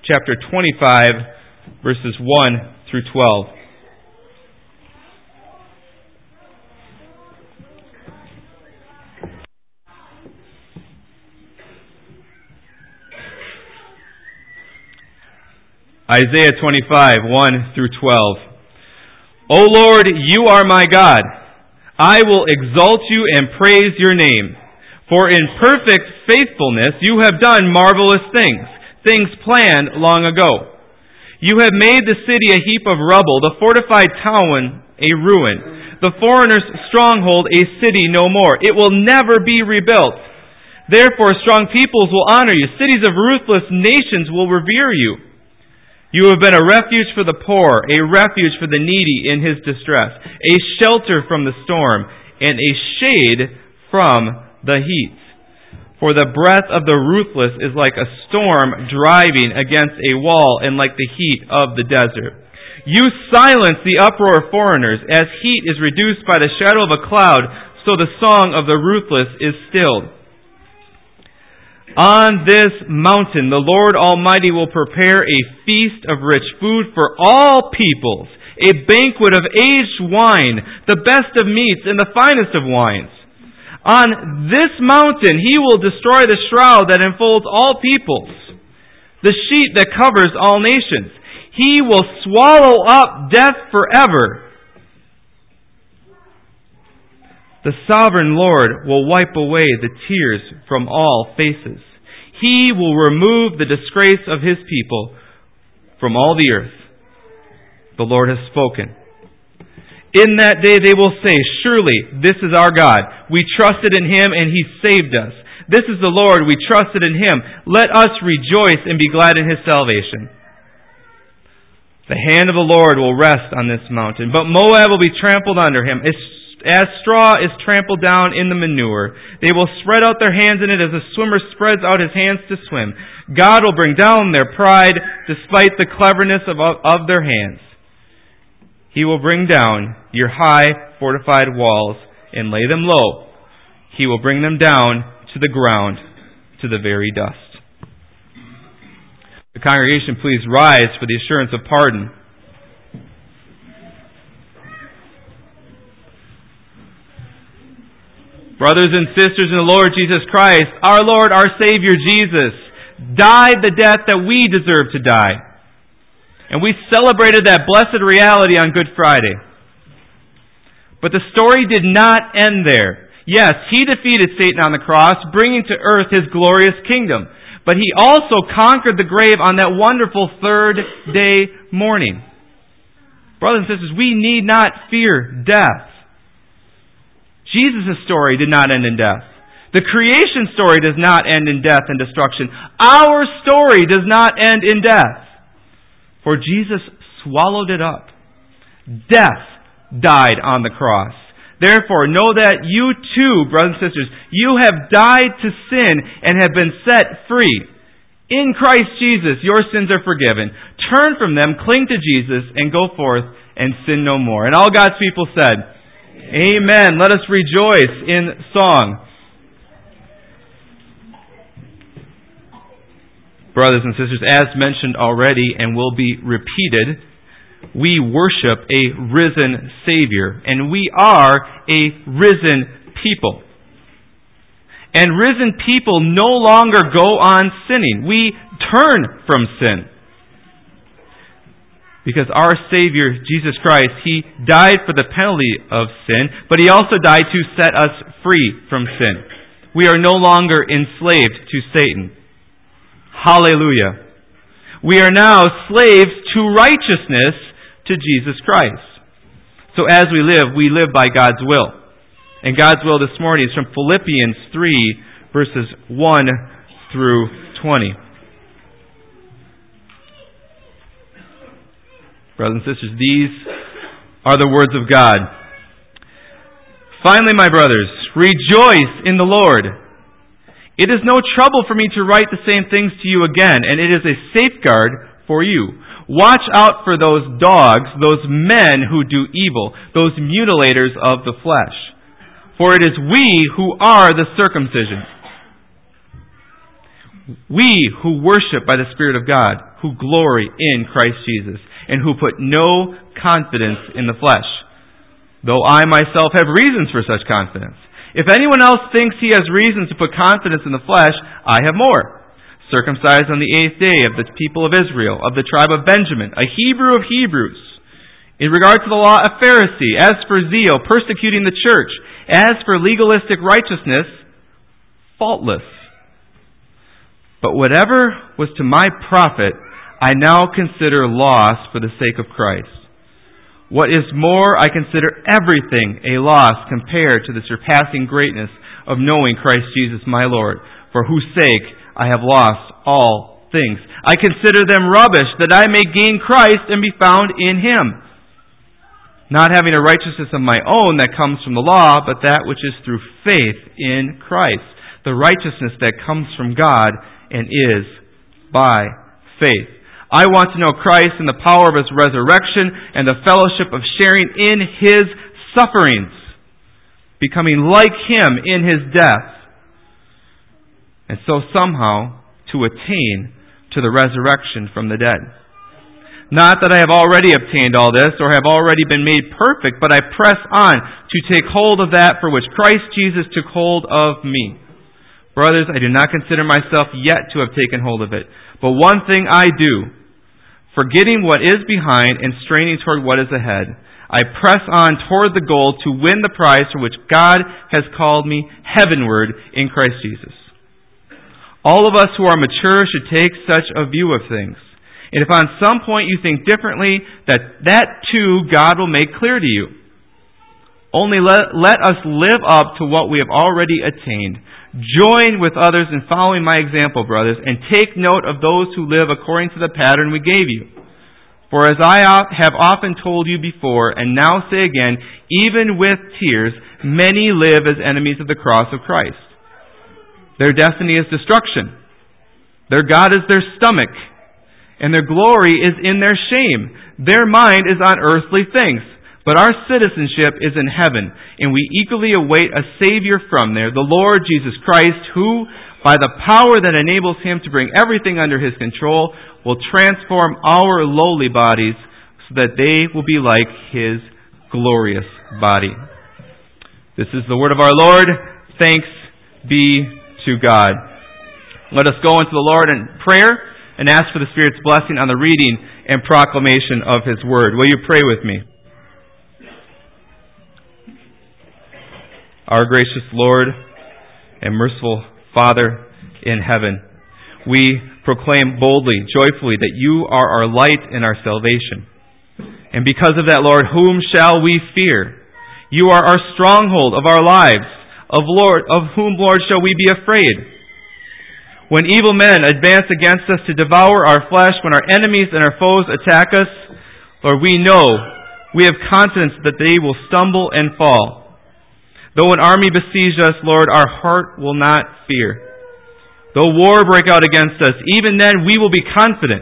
chapter 25, verses 1 through 12. Isaiah 25, 1 through 12. O Lord, you are my God. I will exalt you and praise your name. For in perfect faithfulness you have done marvelous things, things planned long ago. You have made the city a heap of rubble, the fortified town a ruin, the foreigner's stronghold a city no more. It will never be rebuilt. Therefore strong peoples will honor you. Cities of ruthless nations will revere you. You have been a refuge for the poor, a refuge for the needy in his distress, a shelter from the storm, and a shade from the heat. For the breath of the ruthless is like a storm driving against a wall and like the heat of the desert. You silence the uproar of foreigners, as heat is reduced by the shadow of a cloud, so the song of the ruthless is stilled. On this mountain the Lord Almighty will prepare a feast of rich food for all peoples, a banquet of aged wine, the best of meats and the finest of wines. On this mountain He will destroy the shroud that enfolds all peoples, the sheet that covers all nations. He will swallow up death forever. The sovereign Lord will wipe away the tears from all faces. He will remove the disgrace of His people from all the earth. The Lord has spoken. In that day they will say, surely this is our God. We trusted in Him and He saved us. This is the Lord. We trusted in Him. Let us rejoice and be glad in His salvation. The hand of the Lord will rest on this mountain, but Moab will be trampled under him, as straw is trampled down in the manure. They will spread out their hands in it as a swimmer spreads out his hands to swim. God will bring down their pride despite the cleverness of their hands. He will bring down your high fortified walls and lay them low. He will bring them down to the ground, to the very dust. The congregation, please rise for the assurance of pardon. Brothers and sisters in the Lord Jesus Christ, our Lord, our Savior Jesus, died the death that we deserve to die. And we celebrated that blessed reality on Good Friday. But the story did not end there. Yes, He defeated Satan on the cross, bringing to earth His glorious kingdom. But He also conquered the grave on that wonderful third day morning. Brothers and sisters, we need not fear death. Jesus' story did not end in death. The creation story does not end in death and destruction. Our story does not end in death. For Jesus swallowed it up. Death died on the cross. Therefore, know that you too, brothers and sisters, you have died to sin and have been set free. In Christ Jesus, your sins are forgiven. Turn from them, cling to Jesus, and go forth and sin no more. And all God's people said, Amen. Let us rejoice in song. Brothers and sisters, as mentioned already and will be repeated, we worship a risen Savior, and we are a risen people. And risen people no longer go on sinning. We turn from sin. Because our Savior, Jesus Christ, He died for the penalty of sin, but He also died to set us free from sin. We are no longer enslaved to Satan. Hallelujah. We are now slaves to righteousness to Jesus Christ. So as we live by God's will. And God's will this morning is from Philippians 3, verses 1 through 20. Brothers and sisters, these are the words of God. Finally, my brothers, rejoice in the Lord. It is no trouble for me to write the same things to you again, and it is a safeguard for you. Watch out for those dogs, those men who do evil, those mutilators of the flesh. For it is we who are the circumcision. We who worship by the Spirit of God, who glory in Christ Jesus, and who put no confidence in the flesh, though I myself have reasons for such confidence. If anyone else thinks he has reasons to put confidence in the flesh, I have more. Circumcised on the 8th day of the people of Israel, of the tribe of Benjamin, a Hebrew of Hebrews. In regard to the law, a Pharisee. As for zeal, persecuting the church. As for legalistic righteousness, faultless. But whatever was to my profit, I now consider loss for the sake of Christ. What is more, I consider everything a loss compared to the surpassing greatness of knowing Christ Jesus my Lord, for whose sake I have lost all things. I consider them rubbish, that I may gain Christ and be found in Him, not having a righteousness of my own that comes from the law, but that which is through faith in Christ, the righteousness that comes from God and is by faith. I want to know Christ and the power of His resurrection and the fellowship of sharing in His sufferings, becoming like Him in His death, and so somehow to attain to the resurrection from the dead. Not that I have already obtained all this or have already been made perfect, but I press on to take hold of that for which Christ Jesus took hold of me. Brothers, I do not consider myself yet to have taken hold of it. But one thing I do, forgetting what is behind and straining toward what is ahead, I press on toward the goal to win the prize for which God has called me heavenward in Christ Jesus. All of us who are mature should take such a view of things. And if on some point you think differently, that too God will make clear to you. Only let us live up to what we have already attained. Join with others in following my example, brothers, and take note of those who live according to the pattern we gave you. For as I have often told you before, and now say again, even with tears, many live as enemies of the cross of Christ. Their destiny is destruction. Their God is their stomach, and their glory is in their shame. Their mind is on earthly things. But our citizenship is in heaven, and we eagerly await a Savior from there, the Lord Jesus Christ, who, by the power that enables Him to bring everything under His control, will transform our lowly bodies so that they will be like His glorious body. This is the word of our Lord. Thanks be to God. Let us go into the Lord in prayer and ask for the Spirit's blessing on the reading and proclamation of His word. Will you pray with me? Our gracious Lord and merciful Father in heaven, we proclaim boldly, joyfully, that You are our light and our salvation. And because of that, Lord, whom shall we fear? You are our stronghold of our lives. Of whom, Lord, shall we be afraid? When evil men advance against us to devour our flesh, when our enemies and our foes attack us, Lord, we know, we have confidence that they will stumble and fall. Though an army besiege us, Lord, our heart will not fear. Though war break out against us, even then we will be confident.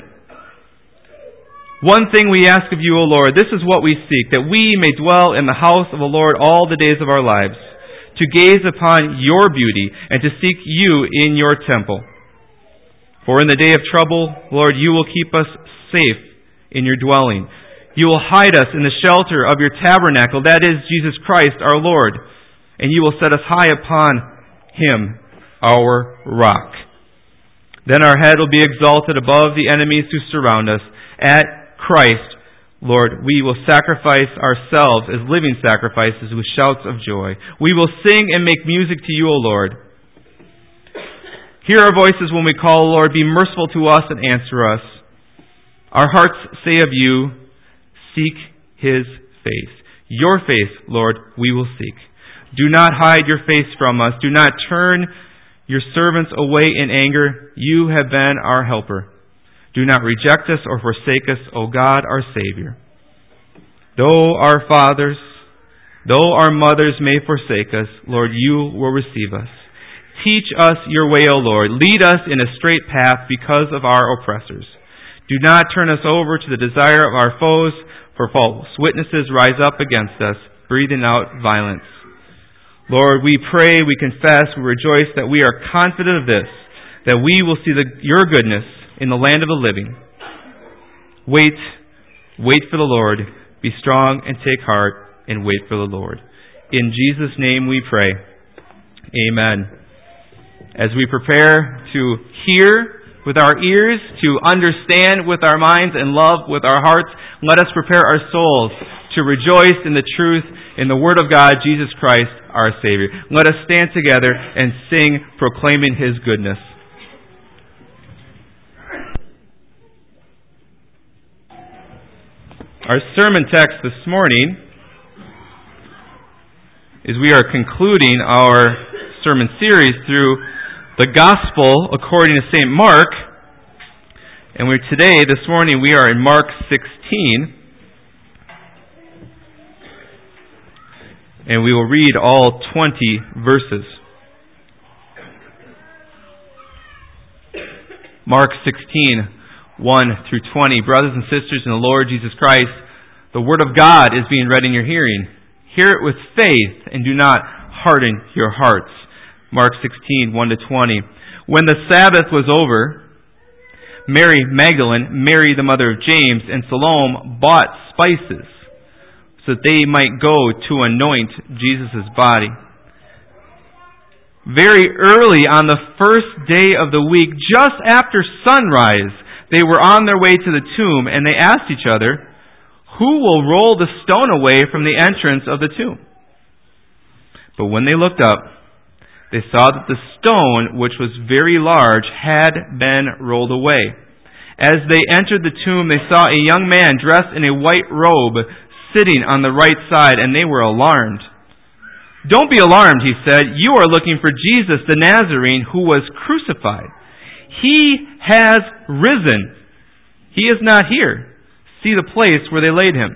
One thing we ask of You, O Lord, this is what we seek, that we may dwell in the house of the Lord all the days of our lives, to gaze upon Your beauty and to seek You in Your temple. For in the day of trouble, Lord, You will keep us safe in Your dwelling. You will hide us in the shelter of Your tabernacle, that is, Jesus Christ our Lord. And You will set us high upon Him, our rock. Then our head will be exalted above the enemies who surround us. At Christ, Lord, we will sacrifice ourselves as living sacrifices with shouts of joy. We will sing and make music to You, O Lord. Hear our voices when we call, Lord. Be merciful to us and answer us. Our hearts say of You, seek His face. Your face, Lord, we will seek. Do not hide Your face from us. Do not turn Your servants away in anger. You have been our helper. Do not reject us or forsake us, O God, our Savior. Though our fathers, though our mothers may forsake us, Lord, You will receive us. Teach us Your way, O Lord. Lead us in a straight path because of our oppressors. Do not turn us over to the desire of our foes, for false witnesses rise up against us, breathing out violence. Lord, we pray, we confess, we rejoice that we are confident of this, that we will see Your goodness in the land of the living. Wait for the Lord. Be strong and take heart and wait for the Lord. In Jesus' name we pray. Amen. As we prepare to hear with our ears, to understand with our minds, and love with our hearts, let us prepare our souls to rejoice in the truth, in the Word of God, Jesus Christ, our Savior. Let us stand together and sing, proclaiming His goodness. Our sermon text this morning, as we are concluding our sermon series through the Gospel according to St. Mark, and this morning we are in Mark 16, and we will read all 20 verses. Mark 16, 1 through 20. Brothers and sisters in the Lord Jesus Christ, the Word of God is being read in your hearing. Hear it with faith and do not harden your hearts. Mark 16, 1 to 20. When the Sabbath was over, Mary Magdalene, Mary the mother of James, and Salome bought spices so that they might go to anoint Jesus' body. Very early on the first day of the week, just after sunrise, they were on their way to the tomb, and they asked each other, "Who will roll the stone away from the entrance of the tomb?" But when they looked up, they saw that the stone, which was very large, had been rolled away. As they entered the tomb, they saw a young man dressed in a white robe sitting on the right side, and they were alarmed. "Don't be alarmed," he said. "You are looking for Jesus the Nazarene who was crucified. He has risen. He is not here. See the place where they laid him.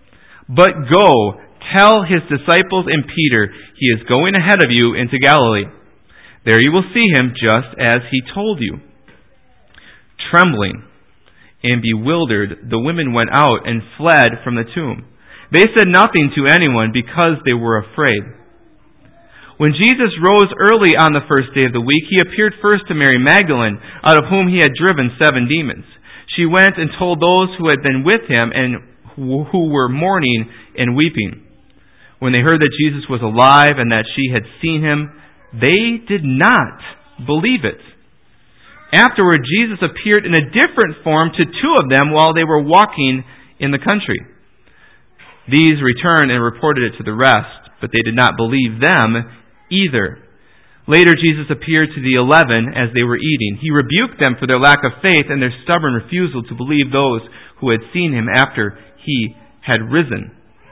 But go, tell his disciples and Peter, he is going ahead of you into Galilee. There you will see him just as he told you." Trembling and bewildered, the women went out and fled from the tomb. They said nothing to anyone because they were afraid. When Jesus rose early on the first day of the week, he appeared first to Mary Magdalene, out of whom he had driven 7 demons. She went and told those who had been with him and who were mourning and weeping. When they heard that Jesus was alive and that she had seen him, they did not believe it. Afterward, Jesus appeared in a different form to 2 of them while they were walking in the country. These returned and reported it to the rest, but they did not believe them either. Later, Jesus appeared to the 11 as they were eating. He rebuked them for their lack of faith and their stubborn refusal to believe those who had seen him after he had risen.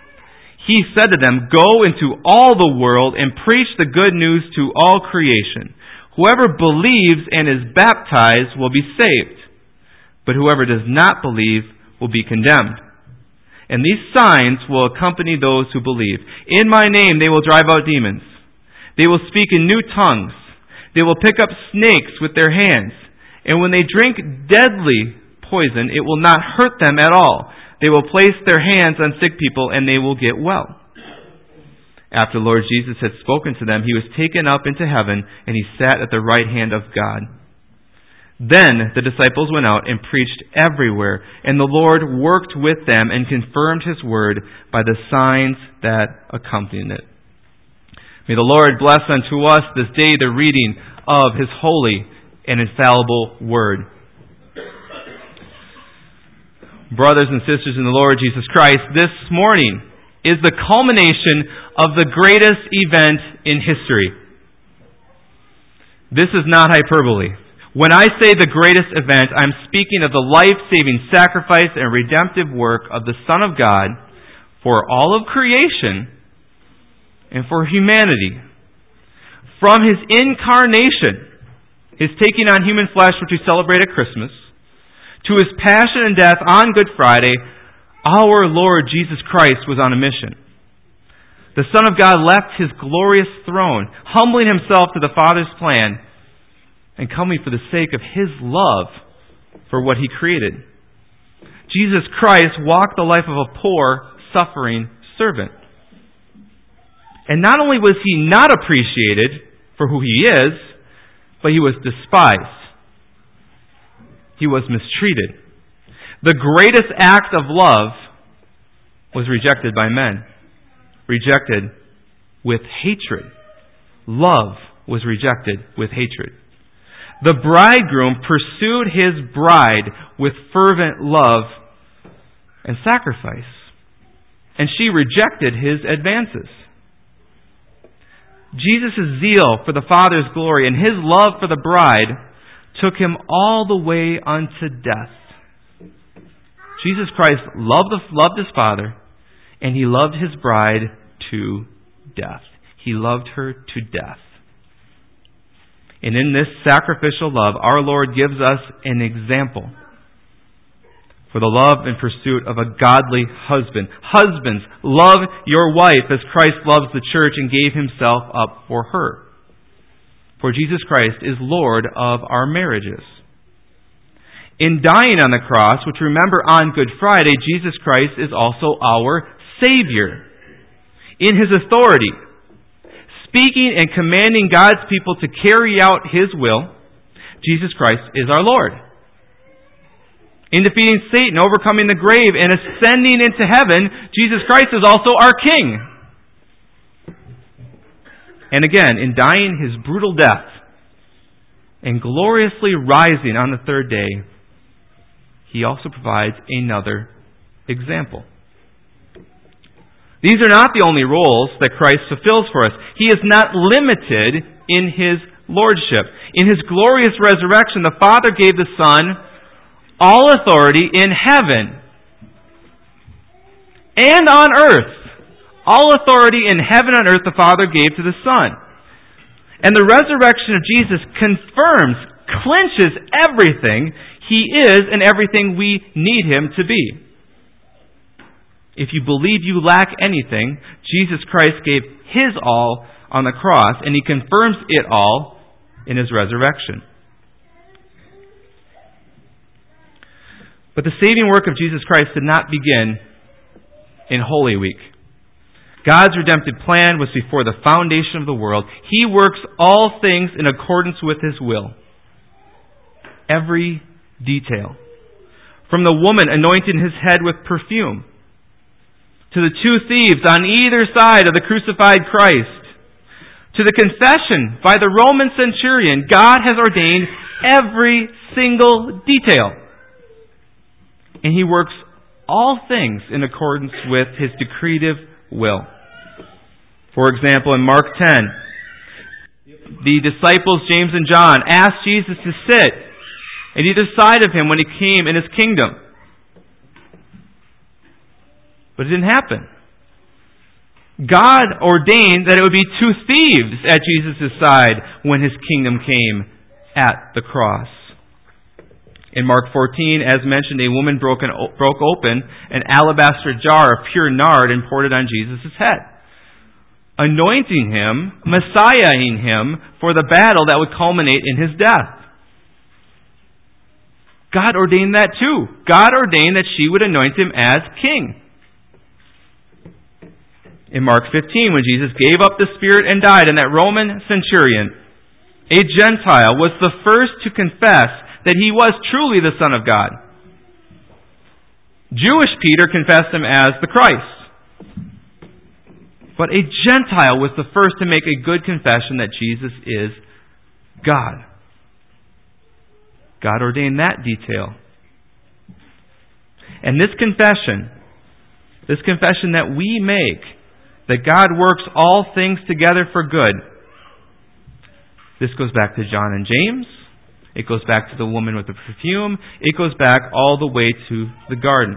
He said to them, "Go into all the world and preach the good news to all creation. Whoever believes and is baptized will be saved, but whoever does not believe will be condemned. And these signs will accompany those who believe. In my name they will drive out demons. They will speak in new tongues. They will pick up snakes with their hands. And when they drink deadly poison, it will not hurt them at all. They will place their hands on sick people and they will get well." After the Lord Jesus had spoken to them, he was taken up into heaven and he sat at the right hand of God. Then the disciples went out and preached everywhere, and the Lord worked with them and confirmed his word by the signs that accompanied it. May the Lord bless unto us this day the reading of his holy and infallible word. Brothers and sisters in the Lord Jesus Christ, this morning is the culmination of the greatest event in history. This is not hyperbole. When I say the greatest event, I'm speaking of the life-saving sacrifice and redemptive work of the Son of God for all of creation and for humanity. From his incarnation, his taking on human flesh, which we celebrate at Christmas, to his passion and death on Good Friday, our Lord Jesus Christ was on a mission. The Son of God left his glorious throne, humbling himself to the Father's plan, and coming for the sake of his love for what he created. Jesus Christ walked the life of a poor, suffering servant. And not only was he not appreciated for who he is, but he was despised. He was mistreated. The greatest act of love was rejected by men. Rejected with hatred. Love was rejected with hatred. The bridegroom pursued his bride with fervent love and sacrifice, and she rejected his advances. Jesus' zeal for the Father's glory and his love for the bride took him all the way unto death. Jesus Christ loved his Father, and he loved his bride to death. He loved her to death. And in this sacrificial love, our Lord gives us an example for the love and pursuit of a godly husband. Husbands, love your wife as Christ loves the church and gave himself up for her. For Jesus Christ is Lord of our marriages. In dying on the cross, which remember on Good Friday, Jesus Christ is also our Savior. In his authority, speaking and commanding God's people to carry out his will, Jesus Christ is our Lord. In defeating Satan, overcoming the grave, and ascending into heaven, Jesus Christ is also our King. And again, in dying his brutal death and gloriously rising on the third day, he also provides another example. These are not the only roles that Christ fulfills for us. He is not limited in his lordship. In his glorious resurrection, the Father gave the Son all authority in heaven and on earth. All authority in heaven and earth the Father gave to the Son. And the resurrection of Jesus confirms, clinches everything he is and everything we need him to be. If you believe you lack anything, Jesus Christ gave his all on the cross, and he confirms it all in his resurrection. But the saving work of Jesus Christ did not begin in Holy Week. God's redemptive plan was before the foundation of the world. He works all things in accordance with his will. Every detail. From the woman anointing his head with perfume, to the two thieves on either side of the crucified Christ, to the confession by the Roman centurion, God has ordained every single detail. And he works all things in accordance with his decretive will. For example, in Mark 10, the disciples James and John asked Jesus to sit at either side of him when he came in his kingdom. But it didn't happen. God ordained that it would be two thieves at Jesus' side when his kingdom came at the cross. In Mark 14, as mentioned, a woman broke open an alabaster jar of pure nard and poured it on Jesus' head, anointing him, messiahing him for the battle that would culminate in his death. God ordained that too. God ordained that she would anoint him as king. In Mark 15, when Jesus gave up the Spirit and died, and that Roman centurion, a Gentile, was the first to confess that he was truly the Son of God. Jewish Peter confessed him as the Christ. But a Gentile was the first to make a good confession that Jesus is God. God ordained that detail. And this confession that we make, that God works all things together for good, this goes back to John and James. It goes back to the woman with the perfume. It goes back all the way to the garden.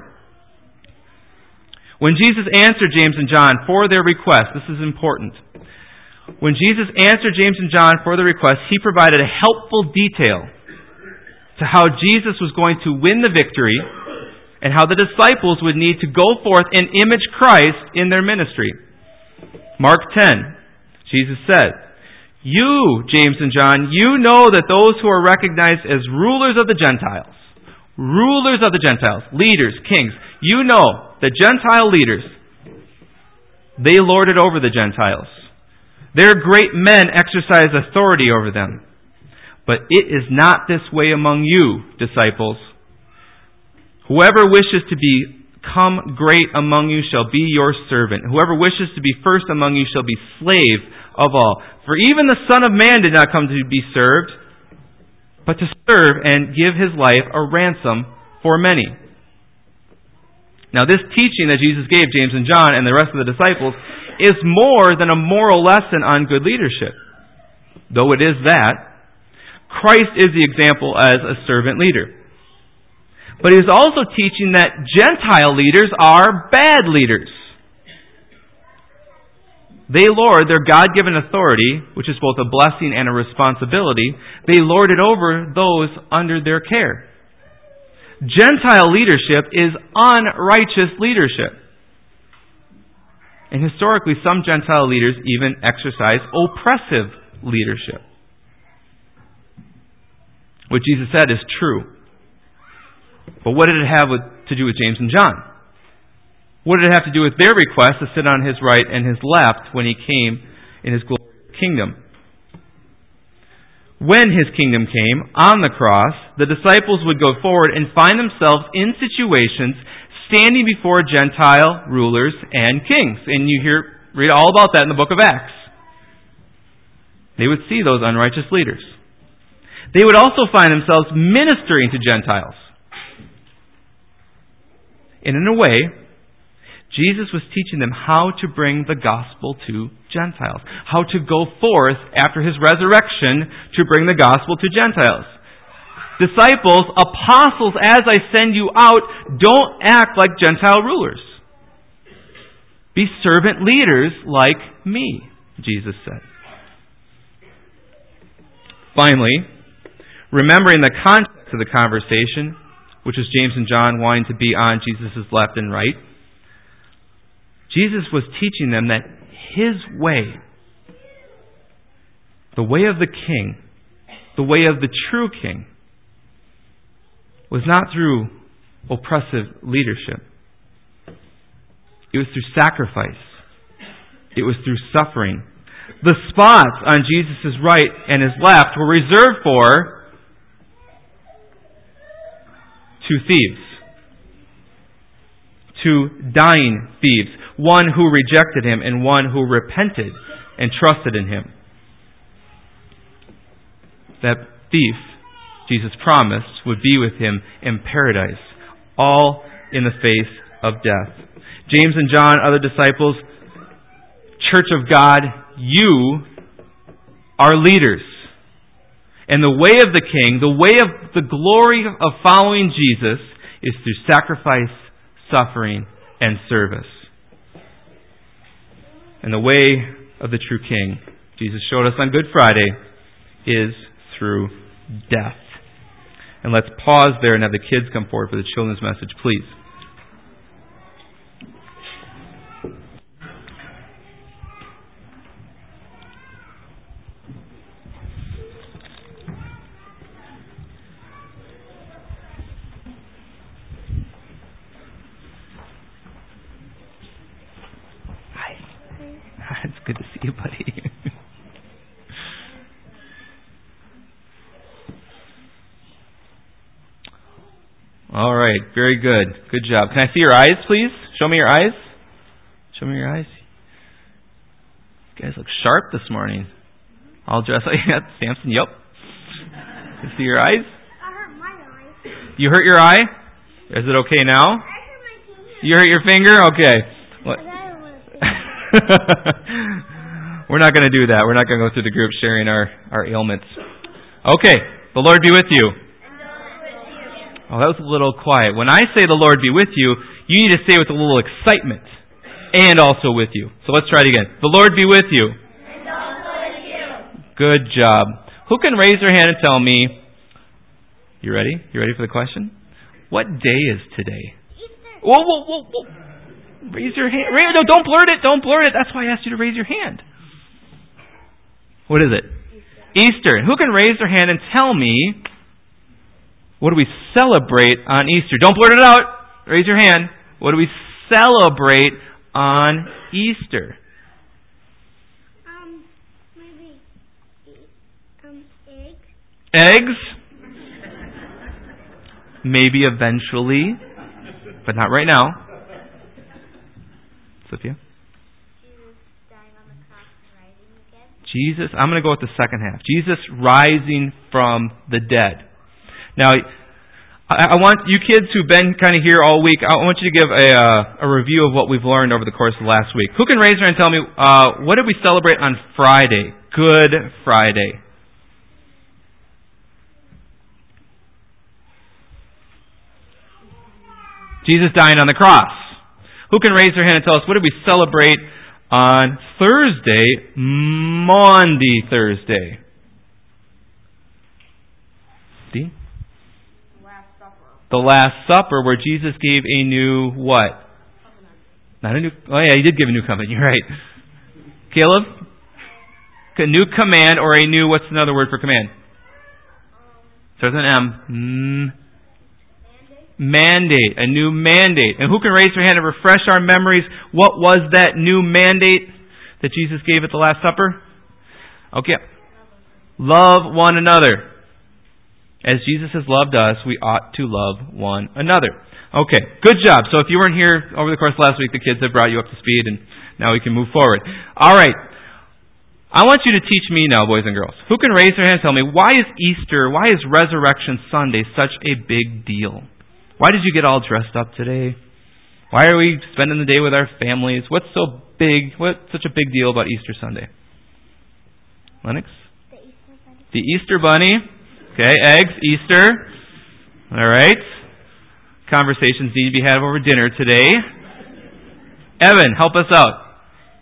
When Jesus answered James and John for their request, this is important. When Jesus answered James and John for their request, he provided a helpful detail to how Jesus was going to win the victory and how the disciples would need to go forth and image Christ in their ministry. Mark 10, Jesus said, "You, James and John, you know that those who are recognized as rulers of the Gentiles, leaders, kings, you know the Gentile leaders, they lord it over the Gentiles. Their great men exercise authority over them. But it is not this way among you, disciples. Whoever wishes to become great among you shall be your servant. Whoever wishes to be first among you shall be slave of all. For even the Son of Man did not come to be served, but to serve and give his life a ransom for many. Now this teaching that Jesus gave James and John and the rest of the disciples is more than a moral lesson on good leadership. Though it is that, Christ is the example as a servant leader. But he is also teaching that Gentile leaders are bad leaders. They lord their God-given authority, which is both a blessing and a responsibility, they lord it over those under their care. Gentile leadership is unrighteous leadership. And historically, some Gentile leaders even exercise oppressive leadership. What Jesus said is true. But what did it have to do with James and John? What did it have to do with their request to sit on his right and his left when he came in his glorious kingdom? When his kingdom came on the cross, the disciples would go forward and find themselves in situations standing before Gentile rulers and kings. And you read all about that in the book of Acts. They would see those unrighteous leaders. They would also find themselves ministering to Gentiles. And in a way, Jesus was teaching them how to bring the gospel to Gentiles. How to go forth after his resurrection to bring the gospel to Gentiles. Disciples, apostles, as I send you out, don't act like Gentile rulers. Be servant leaders like me, Jesus said. Finally, remembering the context of the conversation, which is James and John wanting to be on Jesus' left and right, Jesus was teaching them that his way, the way of the king, the way of the true king, was not through oppressive leadership. It was through sacrifice. It was through suffering. The spots on Jesus' right and his left were reserved for two thieves. Two dying thieves. One who rejected him and one who repented and trusted in him. That thief, Jesus promised, would be with him in paradise, all in the face of death. James and John, other disciples, Church of God, you are leaders. And the way of the King, the way of the glory of following Jesus, is through sacrifice, suffering, and service. And the way of the true King, Jesus showed us on Good Friday, is through death. And let's pause there and have the kids come forward for the children's message, please. It's good to see you, buddy. All right, very good. Good job. Can I see your eyes, please? Show me your eyes. Show me your eyes. You guys look sharp this morning. All dressed like that. Samson, yep. Can I see your eyes? I hurt my eye. You hurt your eye? Is it okay now? I hurt my finger. You hurt your finger? Okay. What? We're not going to do that. We're not going to go through the group sharing our ailments. Okay. The Lord be with you. Oh, that was a little quiet. When I say the Lord be with you, you need to say it with a little excitement. And also with you. So let's try it again. The Lord be with you. And also with you. Good job. Who can raise their hand and tell me? You ready? You ready for the question? What day is today? Easter. Whoa. Raise your hand. No, don't blurt it. Don't blurt it. That's why I asked you to raise your hand. What is it? Easter. Who can raise their hand and tell me, what do we celebrate on Easter? Don't blurt it out. Raise your hand. What do we celebrate on Easter? Maybe eggs. Eggs? Maybe eventually. but not right now. Sophia? Jesus dying on the cross and rising again. Jesus, I'm going to go with the second half. Jesus rising from the dead. Now, I want you kids who've been kind of here all week, I want you to give a review of what we've learned over the course of last week. Who can raise their hand and tell me, what did we celebrate on Friday? Good Friday. Jesus dying on the cross. Who can raise their hand and tell us, what did we celebrate on Thursday, Maundy Thursday? Dean? The Last Supper, where Jesus gave a new what? Not a new. Oh yeah, he did give a new covenant. You're right. Caleb? A new command, or a new, what's another word for command? Starts with an M. Mandate. A new mandate. And who can raise their hand and refresh our memories? What was that new mandate that Jesus gave at the Last Supper? Okay. Love one another. As Jesus has loved us, we ought to love one another. Okay, good job. So if you weren't here over the course of last week, the kids have brought you up to speed, and now we can move forward. All right. I want you to teach me now, boys and girls. Who can raise their hand and tell me, why is Easter, why is Resurrection Sunday such a big deal? Why did you get all dressed up today? Why are we spending the day with our families? What's so big? What's such a big deal about Easter Sunday? Lennox? The Easter Bunny. Okay, eggs, Easter. All right. Conversations need to be had over dinner today. Evan, help us out.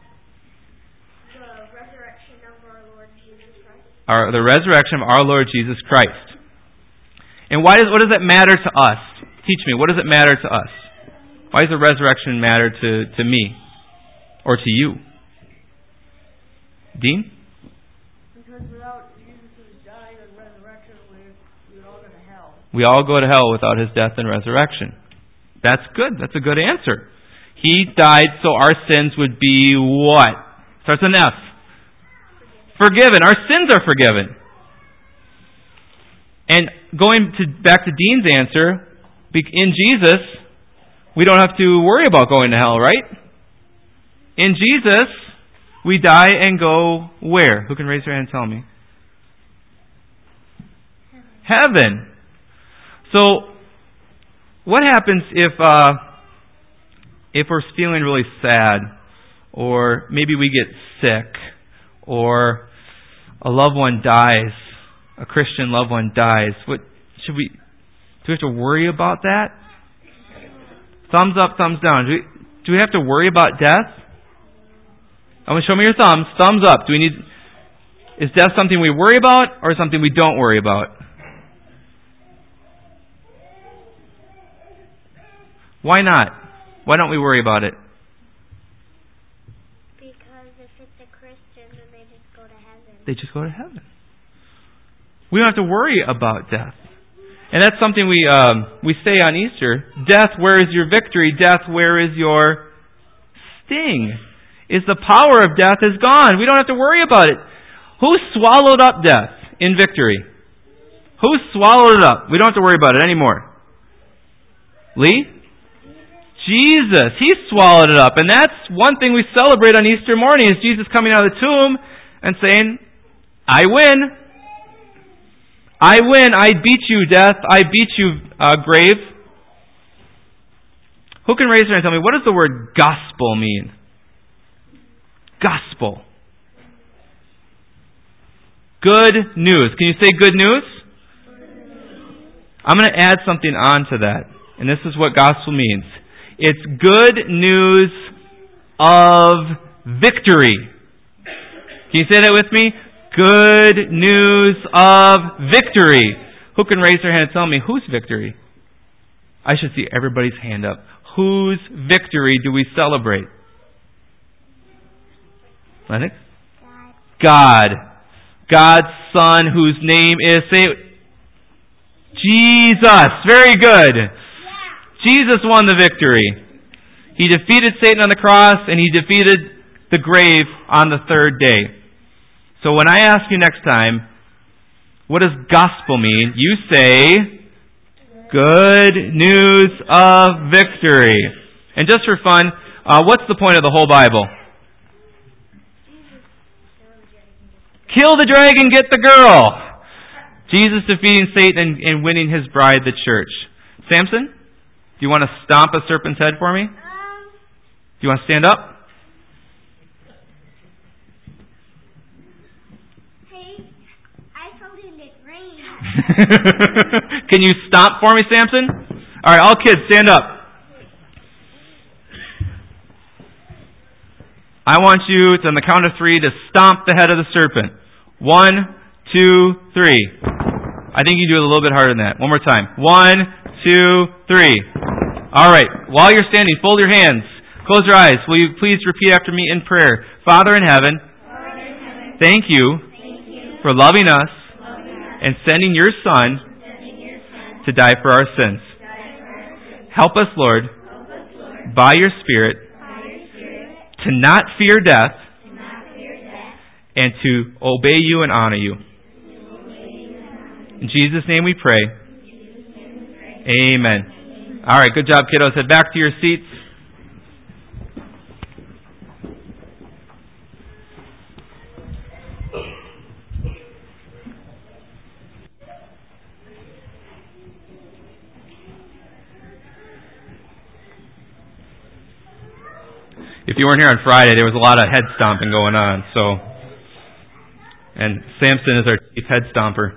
The resurrection of our Lord Jesus Christ. The resurrection of our Lord Jesus Christ. And what does it matter to us? Teach me, what does it matter to us? Why does the resurrection matter to me? Or to you? Dean? Because without Jesus' dying and resurrection, we would all go to hell. We all go to hell without His death and resurrection. That's good. That's a good answer. He died so our sins would be what? Starts with an F. Forgiven. Our sins are forgiven. And going back to Dean's answer, in Jesus, we don't have to worry about going to hell, right? In Jesus, we die and go where? Who can raise their hand and tell me? Heaven. So, what happens if we're feeling really sad, or maybe we get sick, or a loved one dies, a Christian loved one dies? Do we have to worry about that? Thumbs up, thumbs down. Do we have to worry about death? I'm going to show me your thumbs. Thumbs up. Is death something we worry about, or something we don't worry about? Why not? Why don't we worry about it? Because if it's a Christian, then they just go to heaven. They just go to heaven. We don't have to worry about death. And that's something we say on Easter. Death, where is your victory? Death, where is your sting? Is the power of death is gone. We don't have to worry about it. Who swallowed up death in victory? Who swallowed it up? We don't have to worry about it anymore. Lee? Jesus. He swallowed it up. And that's one thing we celebrate on Easter morning, is Jesus coming out of the tomb and saying, I win. I win. I beat you, death. I beat you, grave. Who can raise their hand and tell me, what does the word gospel mean? Gospel. Good news. Can you say good news? I'm going to add something on to that. And this is what gospel means. It's good news of victory. Can you say that with me? Good news of victory. Who can raise their hand and tell me whose victory? I should see everybody's hand up. Whose victory do we celebrate? Lennox? God. God's Son, whose name is, say, Jesus. Very good. Jesus won the victory. He defeated Satan on the cross, and He defeated the grave on the third day. So when I ask you next time, what does gospel mean? You say, Good news of victory. And just for fun, what's the point of the whole Bible? Kill the dragon, get the girl. Jesus defeating Satan and winning his bride, the church. Samson, do you want to stomp a serpent's head for me? Do you want to stand up? Hey, I told him it rained. Can you stomp for me, Samson? All right, all kids, stand up. I want you, to, on the count of 3, to stomp the head of the serpent. 1, 2, 3. I think you can do it a little bit harder than that. One more time. 1, 2, 3. All right. While you're standing, fold your hands. Close your eyes. Will you please repeat after me in prayer? Father in heaven, thank you for loving us and sending your Son to die for our sins. Help us, Lord, by your Spirit, to not fear death and to obey you and honor you. In Jesus' name we pray. Amen. All right, good job, kiddos. Head back to your seats. If you weren't here on Friday, there was a lot of head stomping going on. And Samson is our chief head stomper.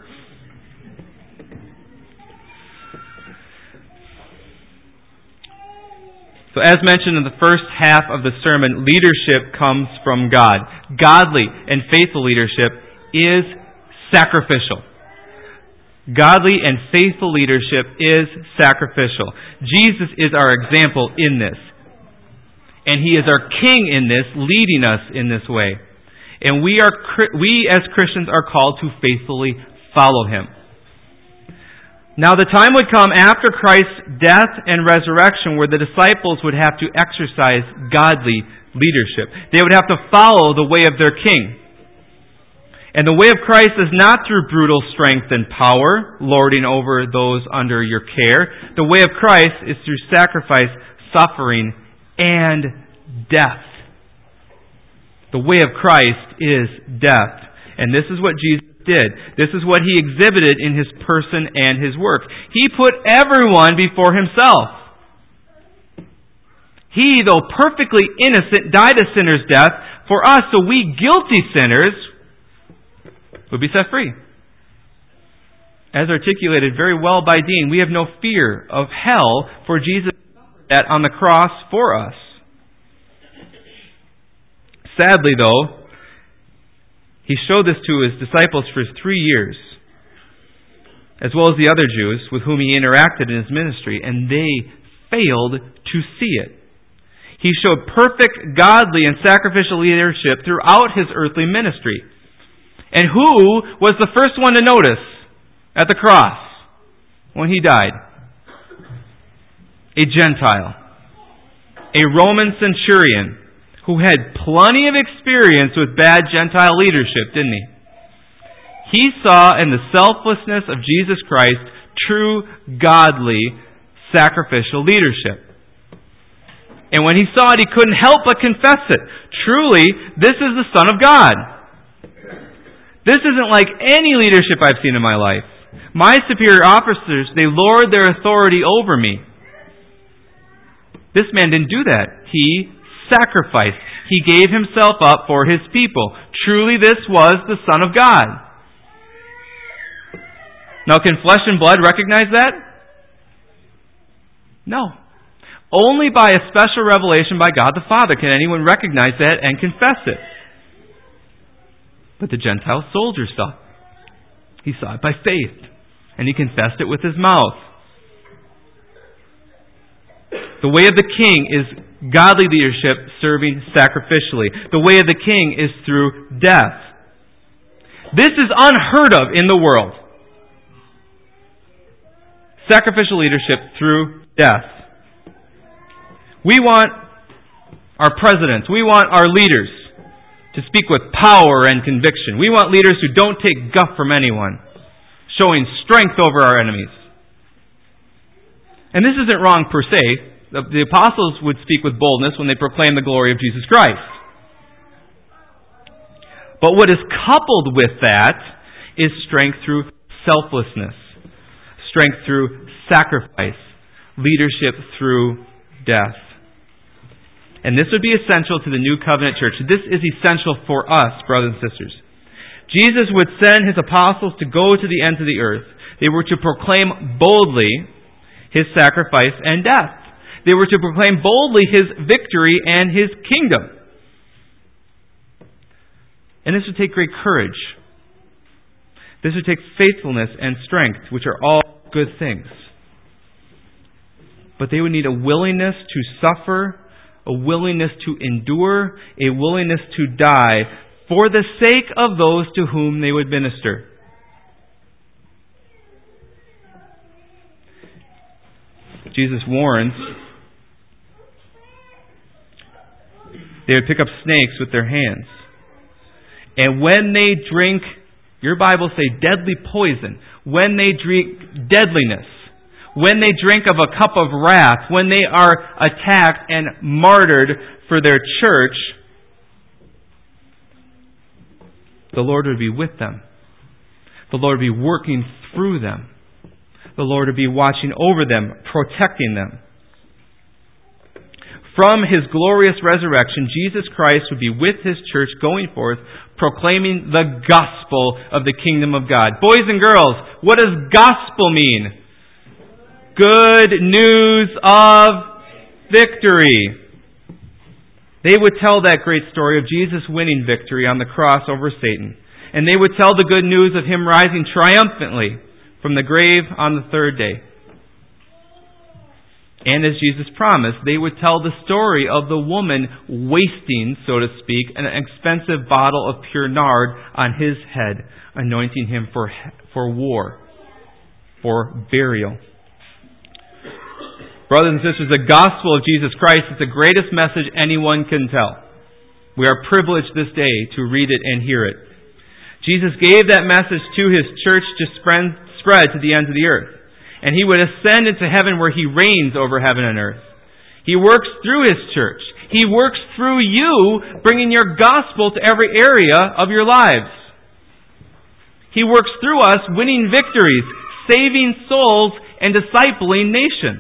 So as mentioned in the first half of the sermon, leadership comes from God. Godly and faithful leadership is sacrificial. Godly and faithful leadership is sacrificial. Jesus is our example in this. And He is our King in this, leading us in this way. And we as Christians are called to faithfully follow Him. Now the time would come after Christ's death and resurrection where the disciples would have to exercise godly leadership. They would have to follow the way of their King. And the way of Christ is not through brutal strength and power, lording over those under your care. The way of Christ is through sacrifice, suffering, and death. The way of Christ is death. And this is what Jesus did. This is what He exhibited in His person and His work. He put everyone before Himself. He, though perfectly innocent, died a sinner's death for us, so we guilty sinners would be set free. As articulated very well by Dean, we have no fear of hell, for Jesus suffered that on the cross for us. Sadly, though, He showed this to His disciples for 3 years, as well as the other Jews with whom He interacted in His ministry, and they failed to see it. He showed perfect, godly, and sacrificial leadership throughout His earthly ministry. And who was the first one to notice at the cross when He died? A Gentile, a Roman centurion, who had plenty of experience with bad Gentile leadership, didn't he? He saw in the selflessness of Jesus Christ true, godly, sacrificial leadership. And when he saw it, he couldn't help but confess it. Truly, this is the Son of God. This isn't like any leadership I've seen in my life. My superior officers, they lord their authority over me. This man didn't do that. He sacrificed. He gave Himself up for His people. Truly, this was the Son of God. Now, can flesh and blood recognize that? No. Only by a special revelation by God the Father can anyone recognize that and confess it. But the Gentile soldier saw it. He saw it by faith, and he confessed it with his mouth. The way of the King is godly leadership serving sacrificially. The way of the King is through death. This is unheard of in the world. Sacrificial leadership through death. We want our presidents, we want our leaders to speak with power and conviction. We want leaders who don't take guff from anyone, showing strength over our enemies. And this isn't wrong per se. The apostles would speak with boldness when they proclaim the glory of Jesus Christ. But what is coupled with that is strength through selflessness, strength through sacrifice, leadership through death. And this would be essential to the New Covenant Church. This is essential for us, brothers and sisters. Jesus would send His apostles to go to the ends of the earth. They were to proclaim boldly His sacrifice and death. They were to proclaim boldly His victory and His kingdom. And this would take great courage. This would take faithfulness and strength, which are all good things. But they would need a willingness to suffer, a willingness to endure, a willingness to die for the sake of those to whom they would minister. Jesus warns they would pick up snakes with their hands. And when they drink, your Bible say deadly poison, when they drink deadliness, when they drink of a cup of wrath, when they are attacked and martyred for their church, the Lord would be with them. The Lord would be working through them. The Lord would be watching over them, protecting them. From His glorious resurrection, Jesus Christ would be with His church going forth, proclaiming the gospel of the kingdom of God. Boys and girls, what does gospel mean? Good news of victory. They would tell that great story of Jesus winning victory on the cross over Satan. And they would tell the good news of Him rising triumphantly from the grave on the third day. And as Jesus promised, they would tell the story of the woman wasting, so to speak, an expensive bottle of pure nard on His head, anointing Him for war, for burial. Brothers and sisters, the gospel of Jesus Christ is the greatest message anyone can tell. We are privileged this day to read it and hear it. Jesus gave that message to His church to spread to the ends of the earth. And He would ascend into heaven where He reigns over heaven and earth. He works through His church. He works through you, bringing your gospel to every area of your lives. He works through us, winning victories, saving souls, and discipling nations.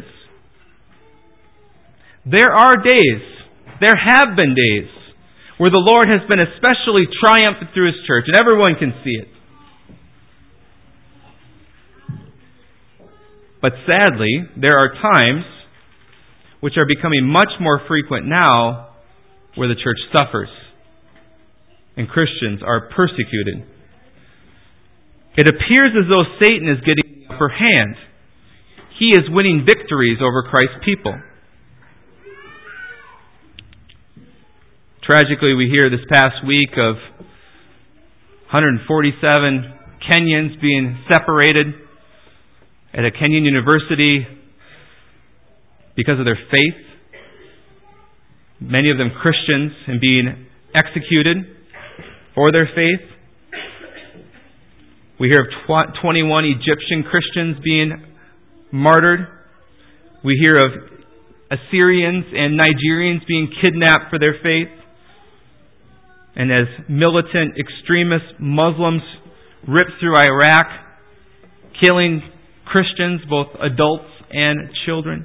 There are days, there have been days, where the Lord has been especially triumphant through His church, and everyone can see it. But sadly, there are times, which are becoming much more frequent now, where the church suffers and Christians are persecuted. It appears as though Satan is getting the upper hand. He is winning victories over Christ's people. Tragically, we hear this past week of 147 Kenyans being separated at a Kenyan university because of their faith. Many of them Christians, and being executed for their faith. We hear of 21 Egyptian Christians being martyred. We hear of Assyrians and Nigerians being kidnapped for their faith. And as militant extremist Muslims rip through Iraq, killing Christians, both adults and children.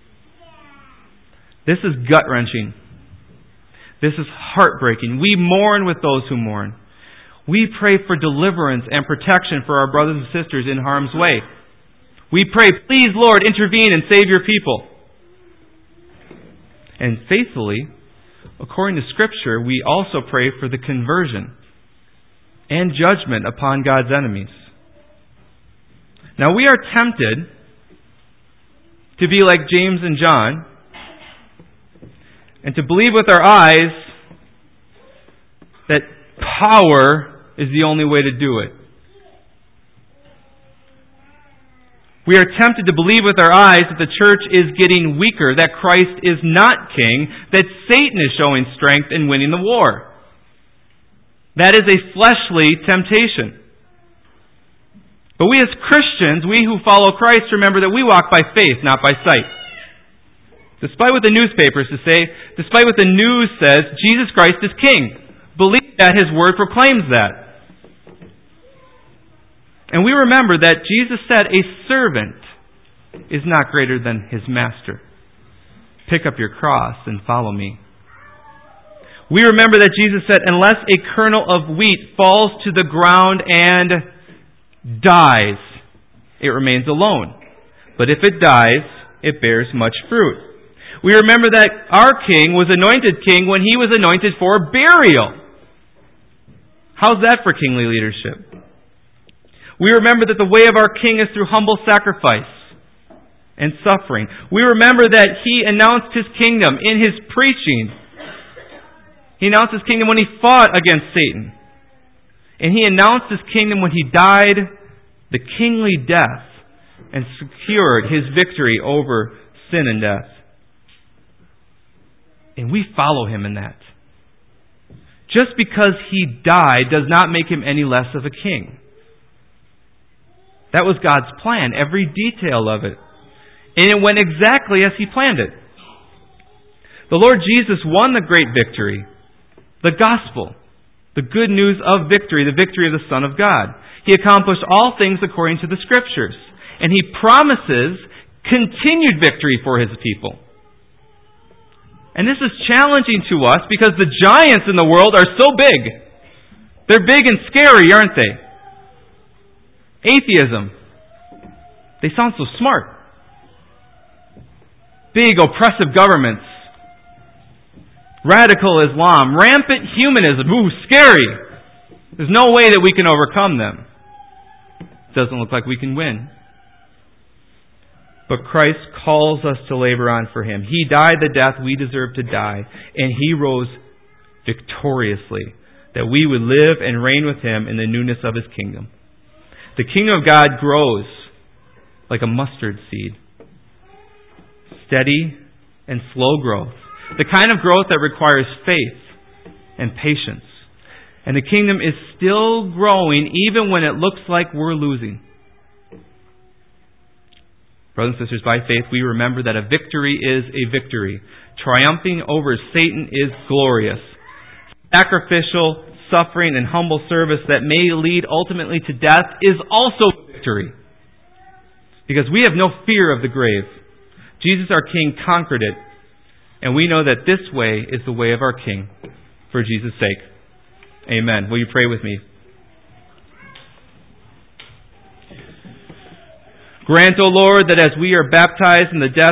This is gut-wrenching. This is heartbreaking. We mourn with those who mourn. We pray for deliverance and protection for our brothers and sisters in harm's way. We pray, please, Lord, intervene and save your people. And faithfully, according to Scripture, we also pray for the conversion and judgment upon God's enemies. Now, we are tempted to be like James and John and to believe with our eyes that power is the only way to do it. We are tempted to believe with our eyes that the church is getting weaker, that Christ is not king, that Satan is showing strength and winning the war. That is a fleshly temptation. But we as Christians, we who follow Christ, remember that we walk by faith, not by sight. Despite what the newspapers say, despite what the news says, Jesus Christ is King. Believe that His Word proclaims that. And we remember that Jesus said, a servant is not greater than his master. Pick up your cross and follow me. We remember that Jesus said, unless a kernel of wheat falls to the ground and dies, it remains alone. But if it dies, it bears much fruit. We remember that our King was anointed King when He was anointed for burial. How's that for kingly leadership? We remember that the way of our King is through humble sacrifice and suffering. We remember that He announced His kingdom in His preaching. He announced His kingdom when He fought against Satan. And He announced His kingdom when He died the kingly death and secured His victory over sin and death. And we follow Him in that. Just because He died does not make Him any less of a king. That was God's plan, every detail of it. And it went exactly as He planned it. The Lord Jesus won the great victory, the gospel, the good news of victory, the victory of the Son of God. He accomplished all things according to the Scriptures. And He promises continued victory for His people. And this is challenging to us because the giants in the world are so big. They're big and scary, aren't they? Atheism. They sound so smart. Big oppressive governments. Radical Islam. Rampant humanism. Ooh, scary. There's no way that we can overcome them. Doesn't look like we can win. But Christ calls us to labor on for Him. He died the death we deserve to die, and He rose victoriously, that we would live and reign with Him in the newness of His kingdom. The kingdom of God grows like a mustard seed. Steady and slow growth. The kind of growth that requires faith and patience. And the kingdom is still growing even when it looks like we're losing. Brothers and sisters, by faith we remember that a victory is a victory. Triumphing over Satan is glorious. Sacrificial suffering and humble service that may lead ultimately to death is also victory. Because we have no fear of the grave. Jesus our King conquered it. And we know that this way is the way of our King. For Jesus' sake. Amen. Will you pray with me? Grant, O Lord, that as we are baptized in the death